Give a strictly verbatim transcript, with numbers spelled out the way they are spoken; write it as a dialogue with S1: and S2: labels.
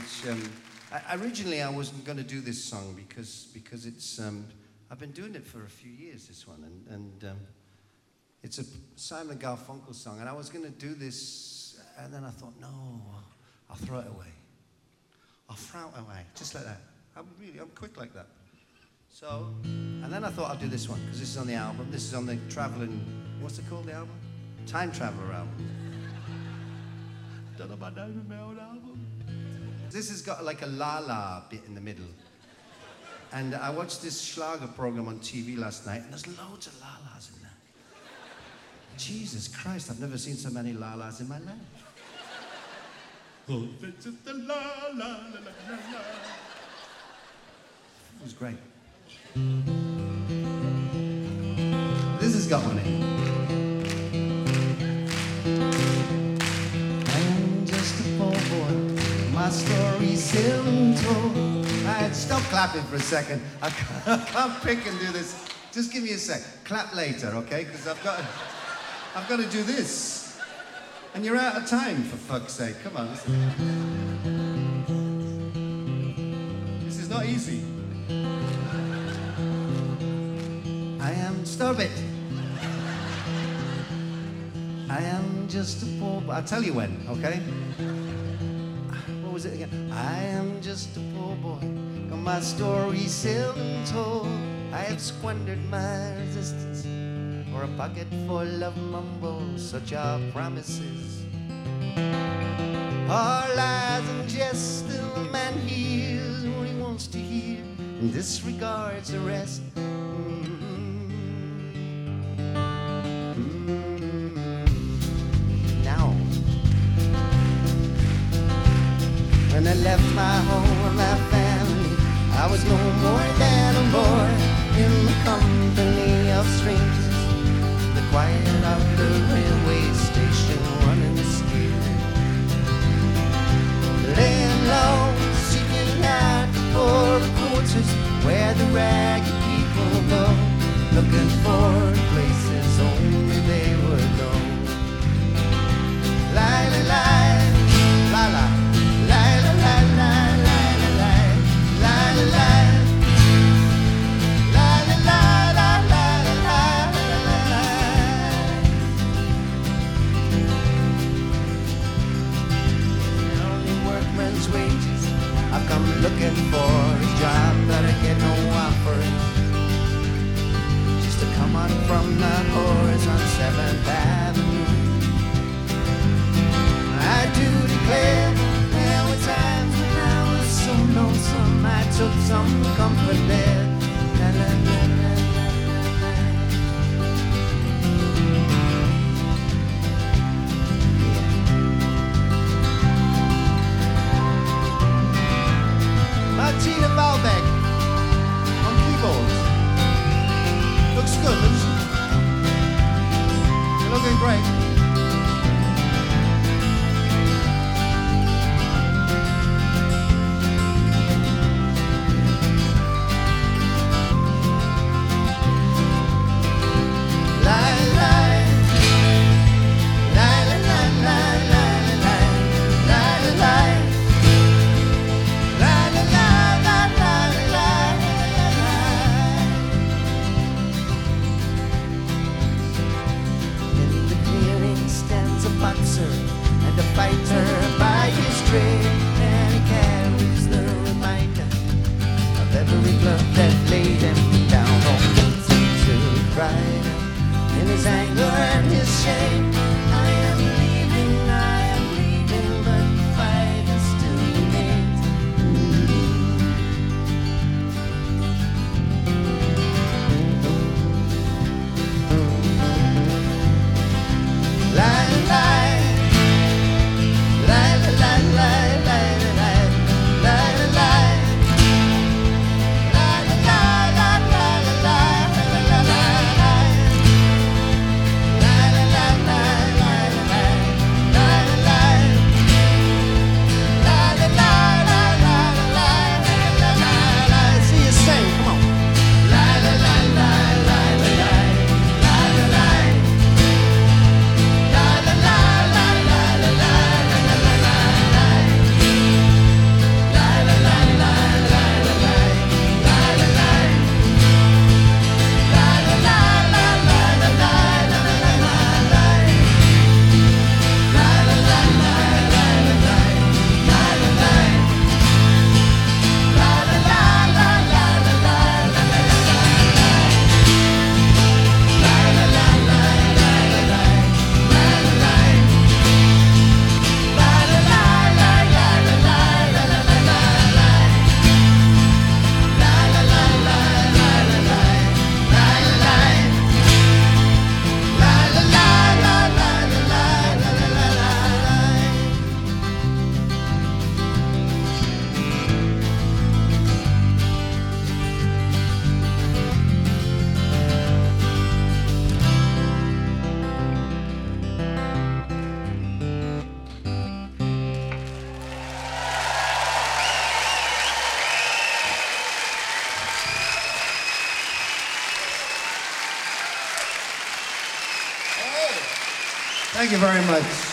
S1: which um, I, originally I wasn't going to do this song because because it's um, I've been doing it for a few years. This one, and and um, it's a Simon and Garfunkel song, and I was going to do this, and then I thought, no, I'll throw it away. I'll throw it away, just like that. I'm really I'm quick like that. So, and then I thought I'd do this one because this is on the album. This is on the Traveling. What's it called? The album? Time Traveler album. Don't know about name of my old album. This has got like a la la bit in the middle. And I watched this Schlager program on T V last night, and there's loads of la las in there. Jesus Christ, I've never seen so many la las in my life. Oh, it's just the la la la la la la. It was great. This has got one in. My story's still untold. Alright, stop clapping for a second. I can't, I can't pick and do this. Just give me a sec. Clap later, okay? Because I've got, to, I've got to do this. And you're out of time, for fuck's sake. Come on. This is not easy. I am. Stop it. I am just a poor. I'll tell you when, okay? What was it again? I am just a poor boy, got my story seldom told. I have squandered my resistance for a pocket full of mumbles. Such are promises, all lies and jest. Still a man hears what he wants to hear and disregards the rest. When I left my home and my family, I was no more than a boy in the company of strangers. The quiet of the railway station, running scared, laying low, seeking out the poor quarters where the ragged people go, looking for places only they would know. Lie, lie, lie, la la. I'm looking for a job, but I get no offers. Just to come on from the whores on seventh Avenue. I do declare there were times when I was so lonesome, I took some comfort there. La, la, la, la, Martina Balbeck on keyboards. Looks good, looks good. You're looking great. Thank you very much.